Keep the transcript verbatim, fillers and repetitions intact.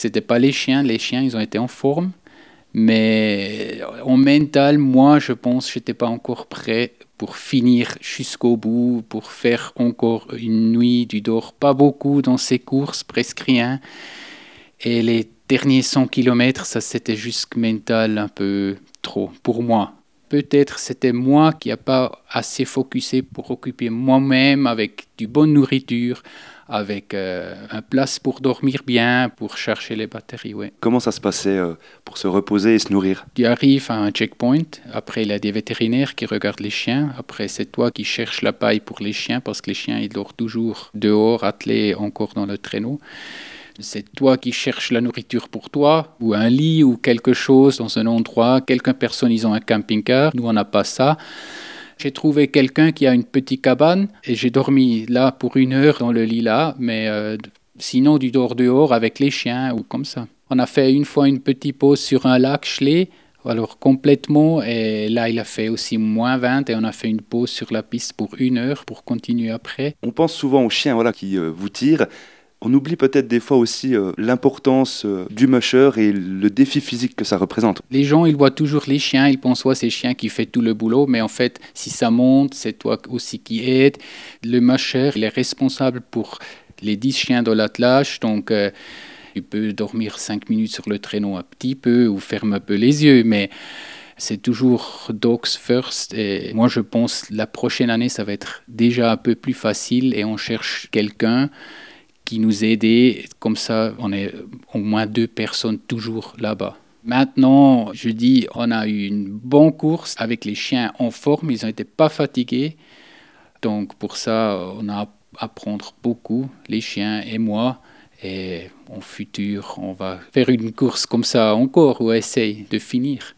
C'était pas les chiens, les chiens, ils ont été en forme. Mais en mental, moi, je pense que je n'étais pas encore prêt pour finir jusqu'au bout, pour faire encore une nuit du dehors. Pas beaucoup dans ces courses, presque rien. Et les derniers cent kilomètres, ça c'était juste mental un peu trop pour moi. Peut-être c'était moi qui n'ai pas assez focusé pour occuper moi-même avec du bonne nourriture, avec euh, un place pour dormir bien, pour chercher les batteries. Ouais. Comment ça se passait euh, pour se reposer et se nourrir? Tu arrives à un checkpoint, après il y a des vétérinaires qui regardent les chiens, après c'est toi qui cherches la paille pour les chiens parce que les chiens ils dorment toujours dehors, attelés encore dans le traîneau. C'est toi qui cherches la nourriture pour toi, ou un lit, ou quelque chose dans un endroit. Quelques personnes, ils ont un camping-car. Nous, on n'a pas ça. J'ai trouvé quelqu'un qui a une petite cabane et j'ai dormi là pour une heure dans le lit là. Mais euh, sinon, du dehors dehors avec les chiens ou comme ça. On a fait une fois une petite pause sur un lac Schley. Alors complètement, et là il a fait aussi moins vingt et on a fait une pause sur la piste pour une heure pour continuer après. On pense souvent aux chiens voilà, qui euh, vous tirent. On oublie peut-être des fois aussi euh, l'importance euh, du musher et le défi physique que ça représente. Les gens, ils voient toujours les chiens, ils pensent ouais, c'est le chien qui fait tout le boulot, mais en fait, si ça monte, c'est toi aussi qui aide. Le musher, il est responsable pour les dix chiens de l'attelage, donc euh, tu peux dormir cinq minutes sur le traîneau un petit peu ou fermer un peu les yeux, mais c'est toujours dogs first. Et moi, je pense la prochaine année, ça va être déjà un peu plus facile et on cherche quelqu'un qui nous aidait. Comme ça, on est au moins deux personnes toujours là-bas. Maintenant, je dis, on a eu une bonne course avec les chiens en forme. Ils n'étaient pas fatigués. Donc pour ça, on a à apprendre beaucoup, les chiens et moi. Et en futur, on va faire une course comme ça encore ou essayer de finir.